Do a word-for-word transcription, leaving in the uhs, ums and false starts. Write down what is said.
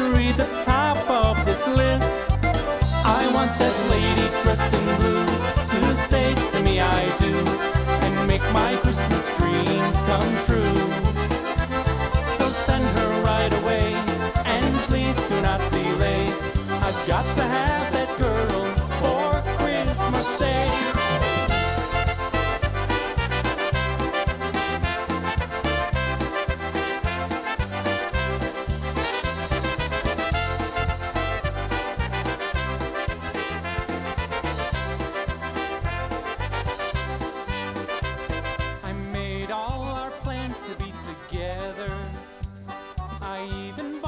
read the top of this list. I want that lady dressed in blue to say to me I do, and make my Christmas dreams come true. So send her right away, and please do not delay. I've got to have that girl for Christmas Day. I made all our plans to be together. I even